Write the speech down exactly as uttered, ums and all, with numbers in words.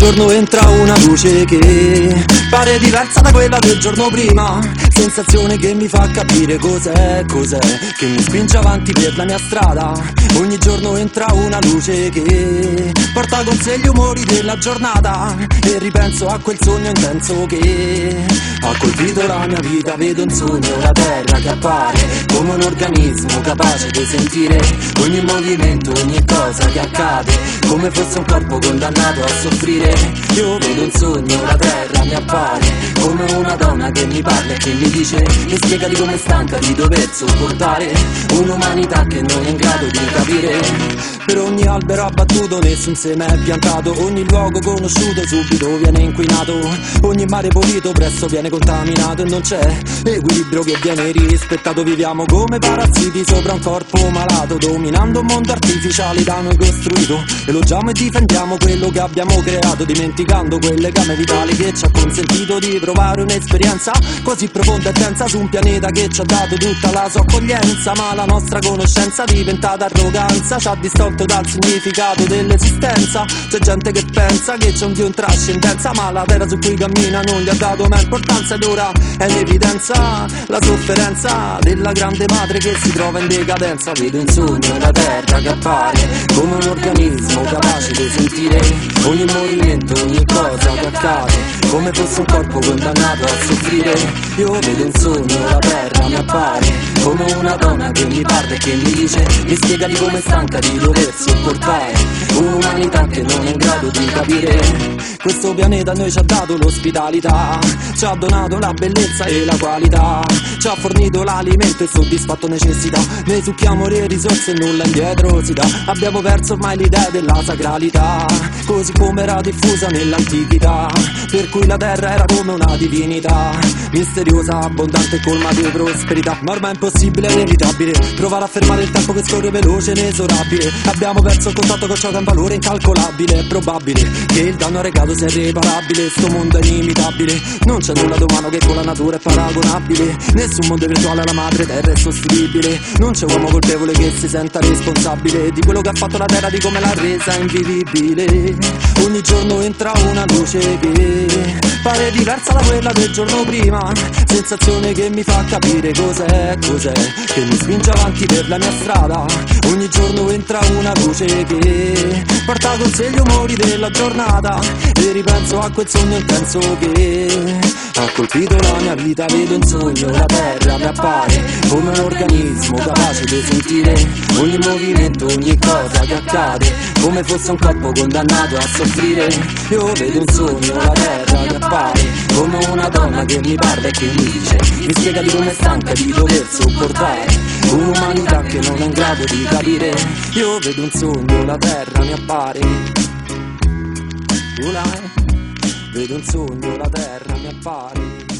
giorno entra una luce che pare diversa da quella del giorno prima, sensazione che mi fa capire cos'è, cos'è che mi spinge avanti per la mia strada. Ogni giorno entra una luce che porta con sé gli umori della giornata, e ripenso a quel sogno intenso che ha colpito la mia vita. Vedo un sogno, la terra che appare come un organismo capace di sentire ogni movimento, ogni cosa che accade, come fosse un corpo condannato a soffrire. Io vedo un sogno, la terra mi appare come una donna che mi parla e che mi dice, mi spiega di come è stanca di dover sopportare un'umanità che non è in grado di capire. Per ogni albero abbattuto nessun seme è piantato, ogni luogo conosciuto subito viene inquinato, ogni mare pulito presto viene contaminato e non c'è equilibrio che viene rispettato. Viviamo come parassiti sopra un corpo malato, dominando un mondo artificiale da noi costruito. Elogiamo e difendiamo quello che abbiamo creato, dimenticando quel legame vitale che ci ha consentito di provare un'esperienza così profonda e tensa su un pianeta che ci ha dato tutta la sua accoglienza. Ma la nostra conoscenza diventata arroganza ci ha distolto dal significato dell'esistenza. C'è gente che pensa che c'è un Dio in trascendenza, ma la terra su cui cammina non gli ha dato mai importanza, ed ora è in evidenza la sofferenza della grande madre che si trova in decadenza. Vedo un sogno, la terra che appare come un organismo capace di sentire ogni movimento, ogni cosa che accade, come fosse un corpo condannato a soffrire. Io vedo un sogno, la terra mi appare come una donna che mi parla e che mi dice, mi spiega di come è stanca di dover sopportare un'umanità che non è in grado di capire. Questo pianeta a noi ci ha dato l'ospitalità, ci ha donato la bellezza e la qualità, ci ha fornito l'alimento e soddisfatto necessità. Ne succhiamo le risorse e nulla indietro si dà. Abbiamo perso ormai l'idea della sacralità, così come era diffusa nell'antichità, per cui la terra era come una divinità, misteriosa, abbondante e colma di prosperità. Ma ormai è impossibile, è inevitabile provare a fermare il tempo che scorre veloce e inesorabile. Abbiamo perso il contatto con ciò che ha un valore incalcolabile. È probabile che il danno arrecato sia irreparabile. Sto mondo è inimitabile, non c'è nulla d'umano che con la natura è paragonabile. Nessun mondo virtuale alla madre terra è sostituibile. Non c'è uomo colpevole che si senta responsabile di quello che ha fatto la terra, di come l'ha resa invivibile. Ogni giorno entra una luce che pare diversa da quella del giorno prima, sensazione che mi fa capire cos'è, cos'è che mi spinge avanti per la mia strada. Ogni giorno entra una luce che porta con sé gli umori della giornata, e ripenso a quel sogno intenso che ha colpito la mia vita. Vedo un sogno, la terra mi appare come un organismo capace di sentire ogni movimento, ogni cosa che accade, come fosse un corpo condannato a soffrire. Io vedo un sogno, la terra mi appare come una donna che mi parla e che mi dice, mi spiega di come è stanca di dover sopportare un'umanità che non è in grado di capire. Io vedo un sogno, la terra mi appare, vedo un sogno, la terra mi appare.